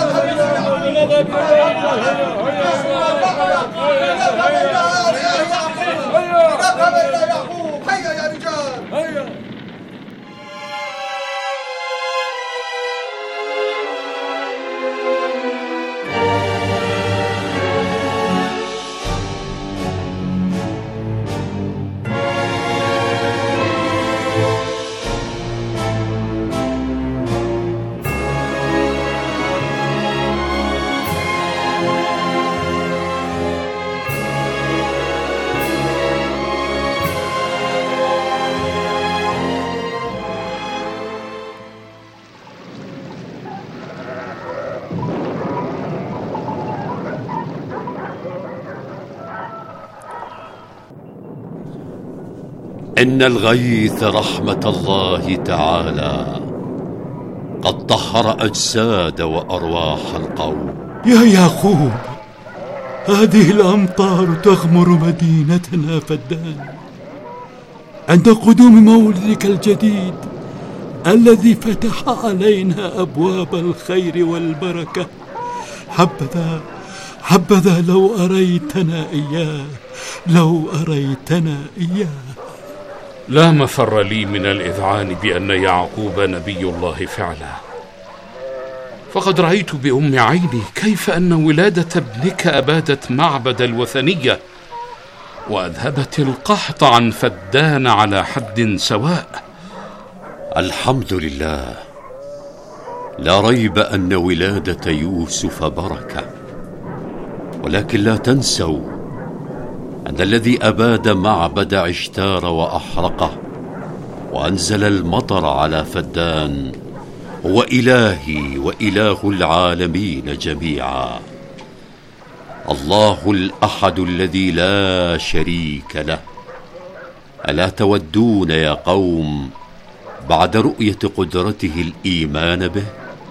إن الغيث رحمة الله تعالى قد طهر أجساد وأرواح القوم. يا يعقوب، هذه الأمطار تغمر مدينتنا فدان عند قدوم مولدك الجديد الذي فتح علينا أبواب الخير والبركة. حبذا حبذا لو أريتنا إياه لو أريتنا إياه. لا مفر لي من الإذعان بأن يعقوب نبي الله فعلا، فقد رأيت بأم عيني كيف أن ولادة ابنك أبادت معبد الوثنية وأذهبت القحط عن فدان على حد سواء. الحمد لله. لا ريب أن ولادة يوسف بركة، ولكن لا تنسوا أن الذي أباد معبد عشتار وأحرقه وأنزل المطر على فدان هو إلهي وإله العالمين جميعا، الله الأحد الذي لا شريك له. ألا تودون يا قوم بعد رؤية قدرته الإيمان به؟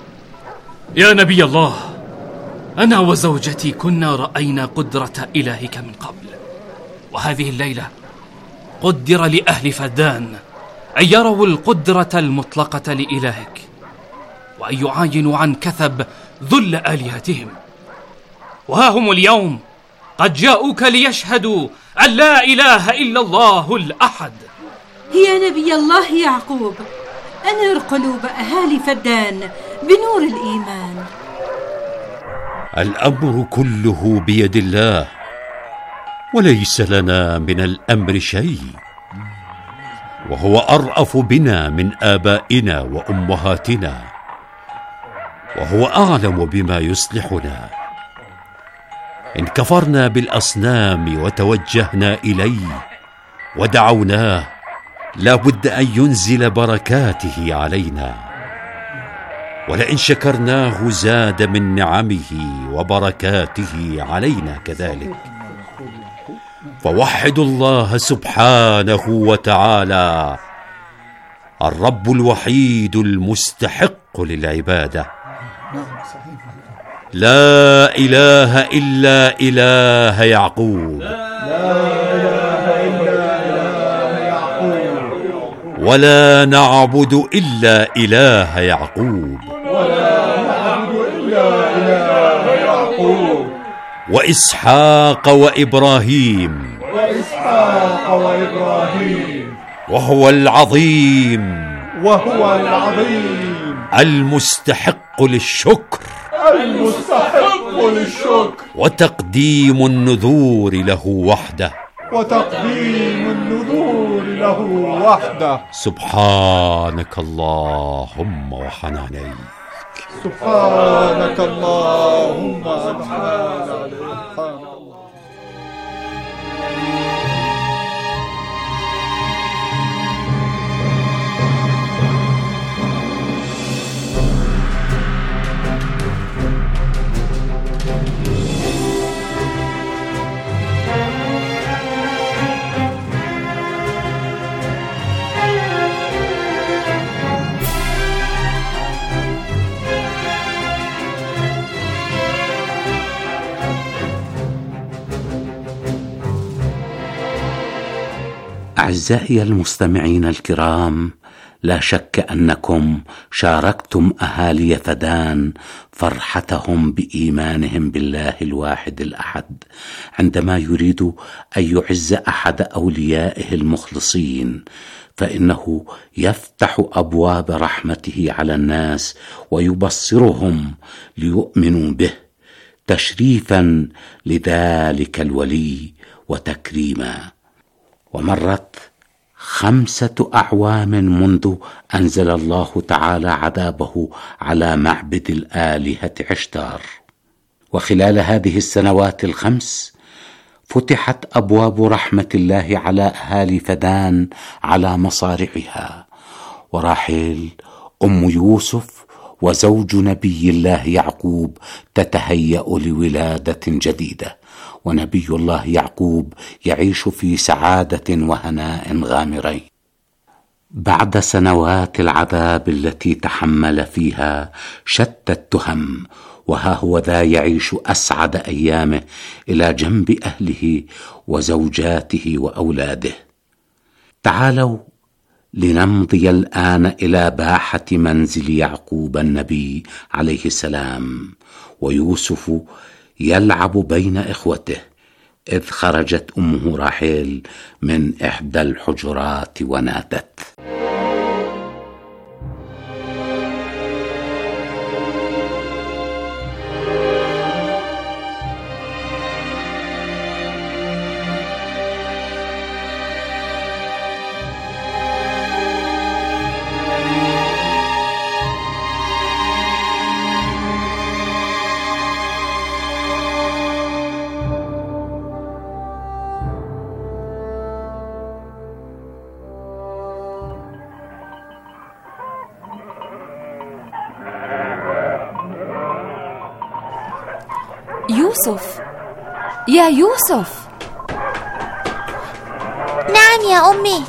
يا نبي الله، أنا وزوجتي كنا رأينا قدرة إلهك من قبل، وهذه الليلة قدر لأهل فدان أن يروا القدرة المطلقة لإلهك، وأن يعاينوا عن كثب ذل آلهتهم. وها هم اليوم قد جاءوك ليشهدوا أن لا إله إلا الله الأحد. يا نبي الله يعقوب، أنر قلوب أهالي فدان بنور الإيمان. الأمر كله بيد الله، وليس لنا من الأمر شيء، وهو أرأف بنا من آبائنا وأمهاتنا، وهو أعلم بما يصلحنا. إن كفرنا بالأصنام وتوجهنا إليه ودعوناه، لا بد أن ينزل بركاته علينا، ولئن شكرناه زاد من نعمه وبركاته علينا كذلك. فوحدوا الله سبحانه وتعالى، الرب الوحيد المستحق للعبادة. لا إله إلا إله يعقوب، ولا نعبد إلا إله يعقوب، وإسحاق وإبراهيم، وهو العظيم وهو العظيم المستحق للشكر المستحق للشكر وتقديم النذور له وحده وتقديم النذور له وحده. سبحانك اللهم وحنانيك، سبحانك اللهم وحنانيك. أعزائي المستمعين الكرام، لا شك أنكم شاركتم أهالي فدان فرحتهم بإيمانهم بالله الواحد الأحد عندما يريد أن يعز أحد أوليائه المخلصين، فإنه يفتح أبواب رحمته على الناس ويبصرهم ليؤمنوا به تشريفا لذلك الولي وتكريما. ومرت خمسة أعوام منذ أنزل الله تعالى عذابه على معبد الآلهة عشتار، وخلال هذه السنوات الخمس فتحت أبواب رحمة الله على أهالي فدان على مصارعها، وراحيل أم يوسف وزوج نبي الله يعقوب تتهيأ لولادة جديدة، ونبي الله يعقوب يعيش في سعادة وهناء غامرين. بعد سنوات العذاب التي تحمل فيها شتى التهم، وها هو ذا يعيش أسعد أيامه إلى جنب أهله وزوجاته وأولاده. تعالوا لنمضي الآن إلى باحة منزل يعقوب النبي عليه السلام، ويوسف يلعب بين إخوته، إذ خرجت أمه راحيل من إحدى الحجرات ونادت: يوسف، يا يوسف. نعم يا أمي.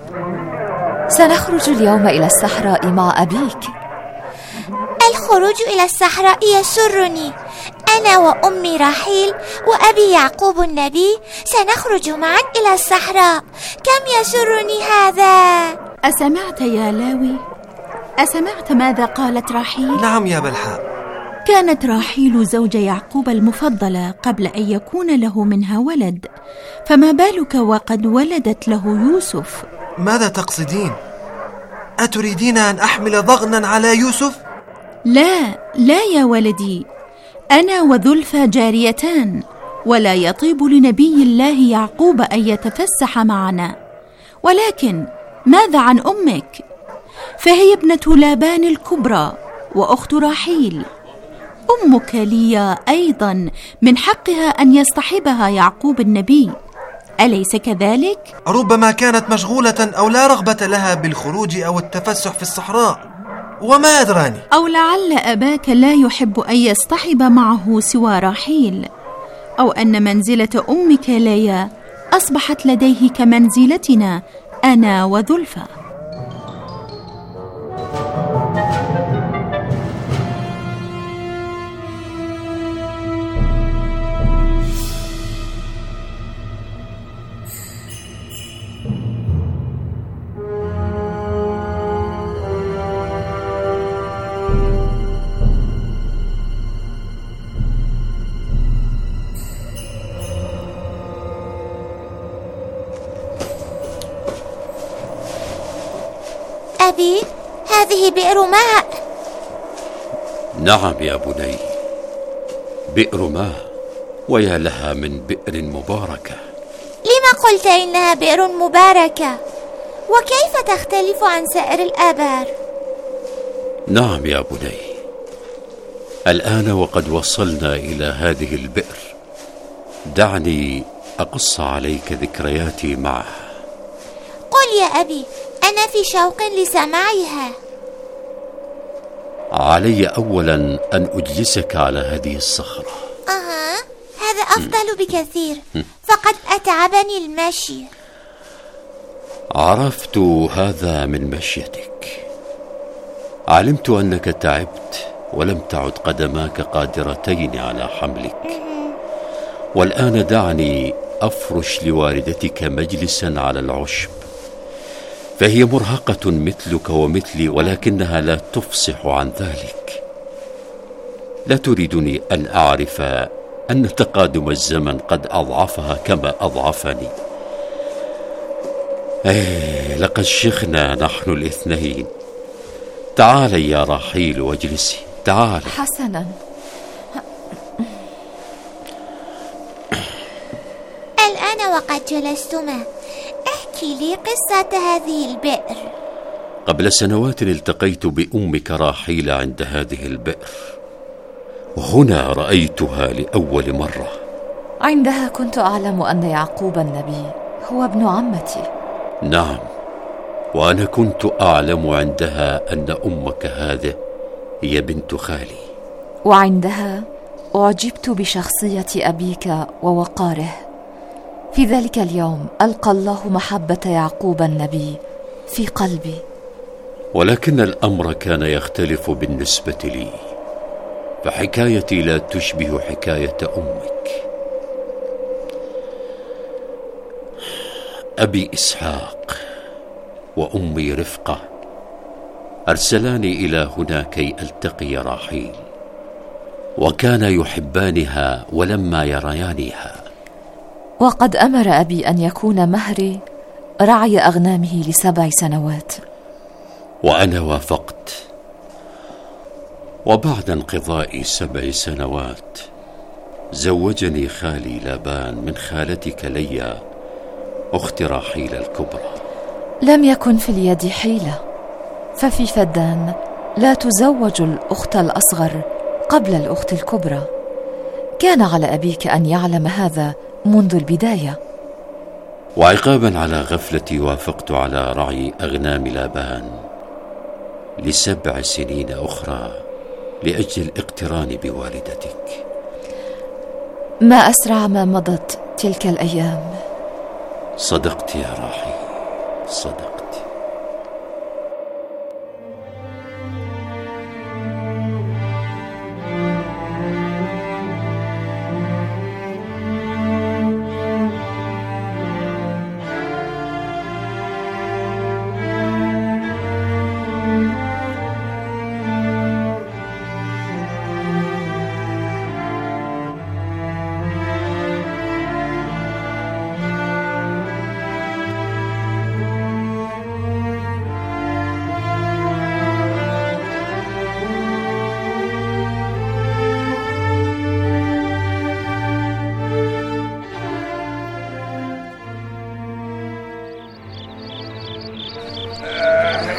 سنخرج اليوم إلى الصحراء مع أبيك. الخروج إلى الصحراء يسرني. أنا وأمي راحيل وأبي يعقوب النبي سنخرج معا إلى الصحراء. كم يسرني هذا. أسمعت يا لاوي؟ أسمعت ماذا قالت راحيل؟ نعم يا بلحاء. كانت راحيل زوج يعقوب المفضلة قبل أن يكون له منها ولد، فما بالك وقد ولدت له يوسف؟ ماذا تقصدين؟ أتريدين أن أحمل ضغنا على يوسف؟ لا لا يا ولدي، أنا وذلفى جاريتان، ولا يطيب لنبي الله يعقوب أن يتفسح معنا. ولكن ماذا عن أمك؟ فهي ابنة لابان الكبرى وأخت راحيل. أمك ليا أيضا من حقها أن يصطحبها يعقوب النبي، أليس كذلك؟ ربما كانت مشغولة أو لا رغبة لها بالخروج أو التفسح في الصحراء، وما أدراني. أو لعل أباك لا يحب أن يصطحب معه سوى راحيل، أو أن منزلة أمك ليا أصبحت لديه كمنزلتنا أنا وذلفى. أبي، هذه بئر ماء. نعم يا بني، بئر ماء، ويا لها من بئر مباركة. لما قلت إنها بئر مباركة؟ وكيف تختلف عن سائر الآبار؟ نعم يا بني، الآن وقد وصلنا إلى هذه البئر، دعني أقص عليك ذكرياتي معها. قل يا أبي، أنا في شوق لسماعها. علي أولا أن أجلسك على هذه الصخرة. أها، هذا أفضل بكثير، فقد أتعبني المشي. عرفت هذا من مشيتك، علمت أنك تعبت ولم تعد قدماك قادرتين على حملك. والآن دعني أفرش لوالدتك مجلسا على العشب، فهي مرهقة مثلك ومثلي، ولكنها لا تفصح عن ذلك. لا تريدني أن أعرف أن تقادم الزمن قد أضعفها كما أضعفني. إيه، لقد شخنا نحن الاثنين. تعالي يا راحيل واجلسي، تعالي. حسنا. الآن وقد جلستما، احكي لي قصة هذه البئر. قبل سنوات التقيت بأمك راحيل عند هذه البئر، وهنا رأيتها لأول مرة. عندها كنت أعلم أن يعقوب النبي هو ابن عمتي. نعم، وأنا كنت أعلم عندها أن أمك هذه هي بنت خالي. وعندها أعجبت بشخصية أبيك ووقاره. في ذلك اليوم ألقى الله محبة يعقوب النبي في قلبي. ولكن الأمر كان يختلف بالنسبة لي، فحكايتي لا تشبه حكاية أمك. أبي إسحاق وأمي رفقة أرسلاني إلى هنا كي ألتقي راحيل، وكان يحبانها ولما يريانها. وقد أمر أبي أن يكون مهري رعي أغنامه لسبع سنوات، وأنا وافقت. وبعد انقضاء سبع سنوات زوجني خالي لابان من خالتك ليا أخت راحيل الكبرى. لم يكن في اليد حيلة، ففي فدان لا تزوج الأخت الأصغر قبل الأخت الكبرى. كان على أبيك أن يعلم هذا منذ البداية. وعقابا على غفلتي وافقت على رعي أغنام لابان لسبع سنين أخرى لأجل الاقتران بوالدتك. ما أسرع ما مضت تلك الأيام. صدقت يا راحيل، صدقت.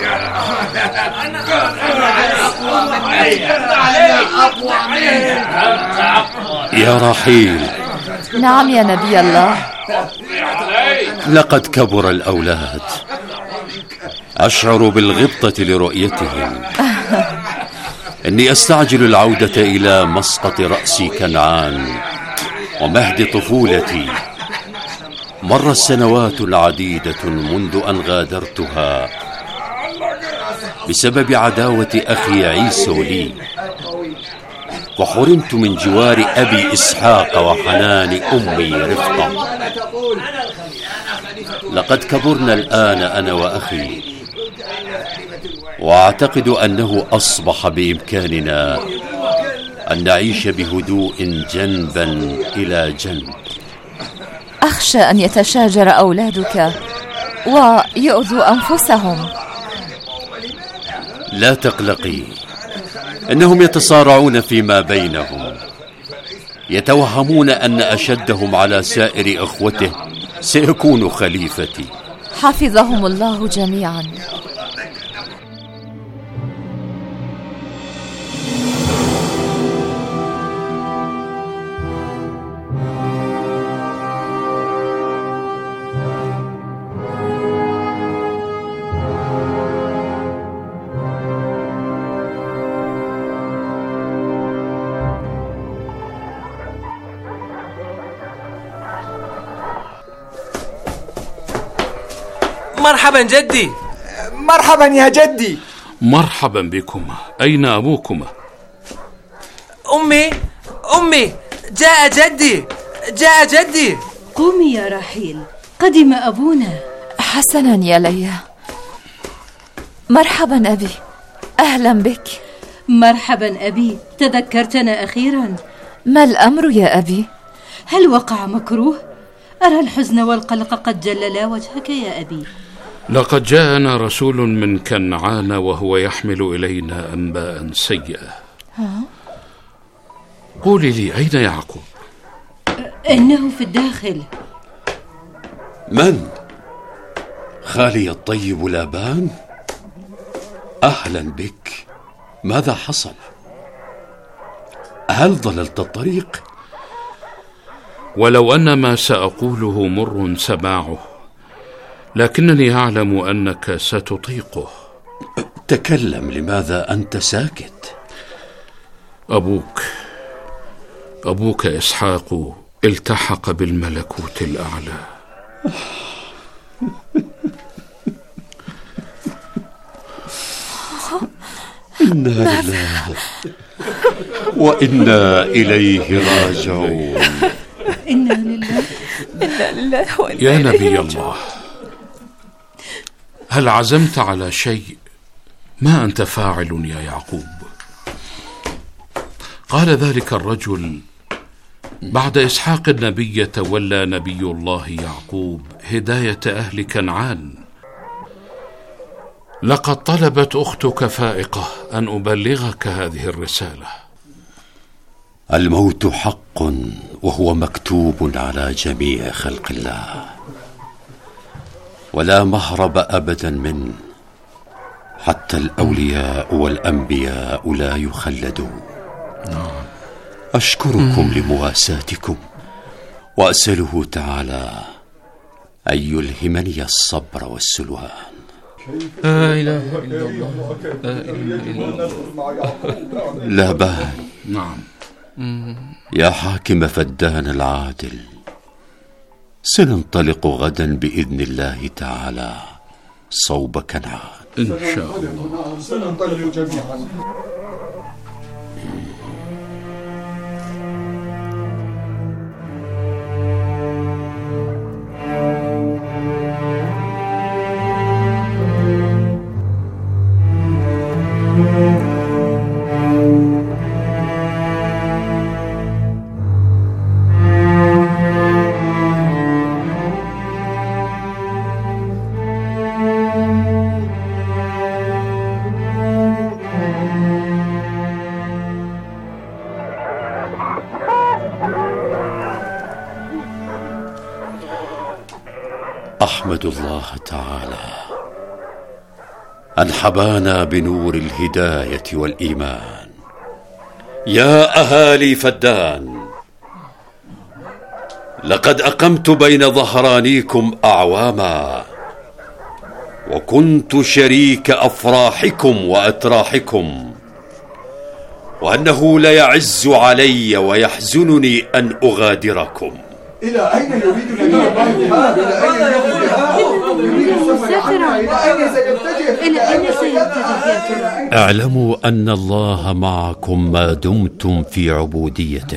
يا رحيل. نعم يا نبي الله. لقد كبر الأولاد، أشعر بالغبطة لرؤيتهم. إني أستعجل العودة إلى مسقط رأسي كنعان ومهد طفولتي. مرت سنوات عديدة منذ أن غادرتها بسبب عداوة أخي عيسو لي، وحرمت من جوار أبي إسحاق وحنان أمي رفقة. لقد كبرنا الآن أنا وأخي، وأعتقد أنه أصبح بإمكاننا أن نعيش بهدوء جنبا إلى جنب. أخشى أن يتشاجر أولادك ويؤذوا أنفسهم. لا تقلقي، إنهم يتصارعون فيما بينهم، يتوهمون أن أشدهم على سائر أخوته سيكون خليفتي. حفظهم الله جميعا. مرحبا جدي. مرحبا يا جدي. مرحبا بكما. أين أبوكما؟ أمي أمي جاء جدي جاء جدي. قومي يا رحيل، قدم أبونا. حسنا يا ليا. مرحبا أبي، أهلا بك. مرحبا أبي، تذكرتنا أخيرا. ما الأمر يا أبي؟ هل وقع مكروه؟ أرى الحزن والقلق قد جللا وجهك يا أبي. لقد جاءنا رسول من كنعان وهو يحمل إلينا أنباء سيئة. ها؟ قولي لي، أين يعقوب؟ إنه في الداخل. من؟ خالي الطيب لابان؟ أهلا بك. ماذا حصل؟ هل ضللت الطريق؟ ولو أن ما سأقوله مر سماعه، لكنني أعلم أنك ستطيقه. تكلم، لماذا أنت ساكت؟ أبوك أبوك إسحاق التحق بالملكوت الأعلى. إنا لله وإنا إليه راجعون. إنا لله إنا لله وإنا يا إليه نبي راجعون. الله، هل عزمت على شيء؟ ما أنت فاعل يا يعقوب؟ قال ذلك الرجل بعد إسحاق النبي تولى نبي الله يعقوب هداية أهل كنعان. لقد طلبت أختك فائقة أن أبلغك هذه الرسالة. الموت حق، وهو مكتوب على جميع خلق الله، ولا مهرب أبدا منه. حتى الأولياء والأنبياء لا يخلدون. أشكركم لمواساتكم، وأسأله تعالى أن يلهمني الصبر والسلوان. لا إله إلا الله، لا إله إلا الله. لابان. نعم. يا حاكم فدان العادل، سننطلق غدا بإذن الله تعالى صوب كنعان إن شاء الله. سننطلق جميعا. أحمد الله تعالى أن حبانا بنور الهداية والإيمان. يا أهالي فدان، لقد أقمت بين ظهرانيكم أعواما، وكنت شريك أفراحكم وأتراحكم، وأنه ليعز علي ويحزنني أن أغادركم. إلى أين يريد نبي الله هذا؟ إلى أين يريد السفر؟ إلى أين سيتجه؟ إلى أين سيتجه؟ اعلموا أن الله معكم ما دمتم في عبوديته،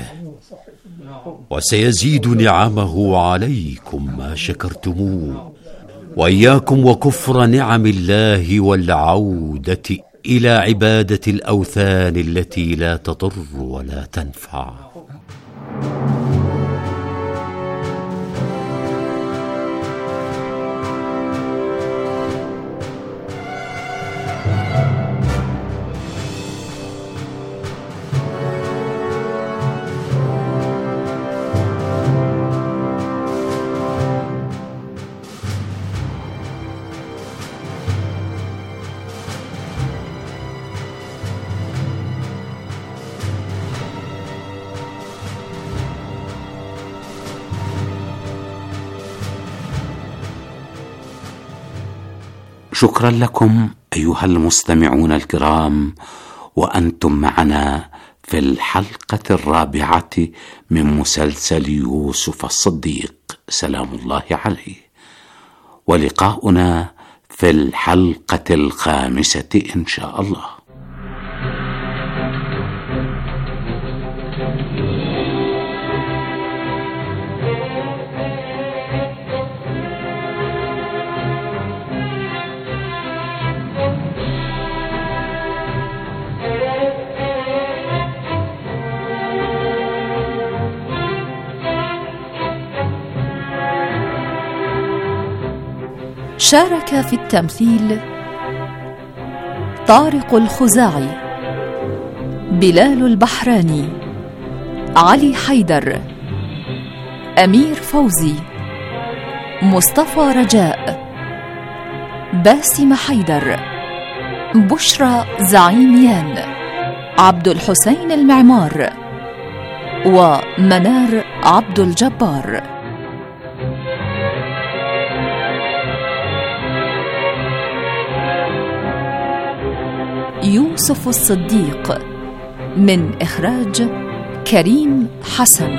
وسيزيد نعمه عليكم ما شكرتموه. وإياكم وكفر نعم الله والعودة إلى عبادة الأوثان التي لا تضر ولا تنفع. شكرا لكم أيها المستمعون الكرام، وأنتم معنا في الحلقة الرابعة من مسلسل يوسف الصديق سلام الله عليه، ولقاؤنا في الحلقة الخامسة إن شاء الله. شارك في التمثيل طارق الخزاعي، بلال البحراني، علي حيدر، أمير فوزي، مصطفى رجاء، باسم حيدر، بشرى زعيميان، عبد الحسين المعمار، ومنار عبد الجبار. يوسف الصديق من إخراج كريم حسن.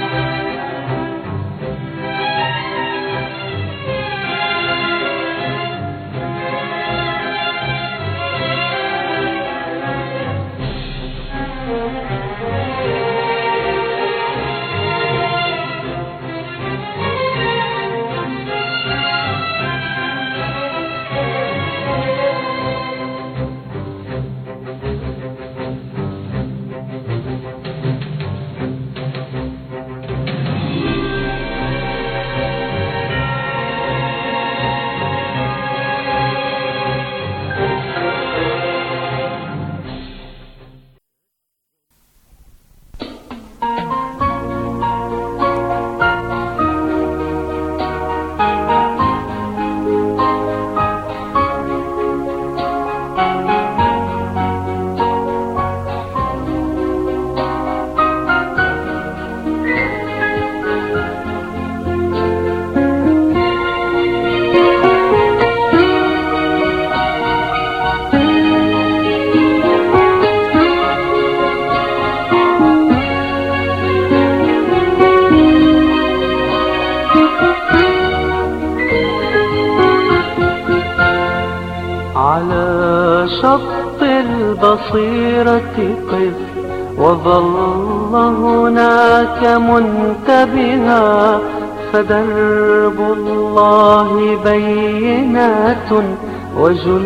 على شط البصيرة قف وظل هناك منتبها، فدرب الله بينات وجل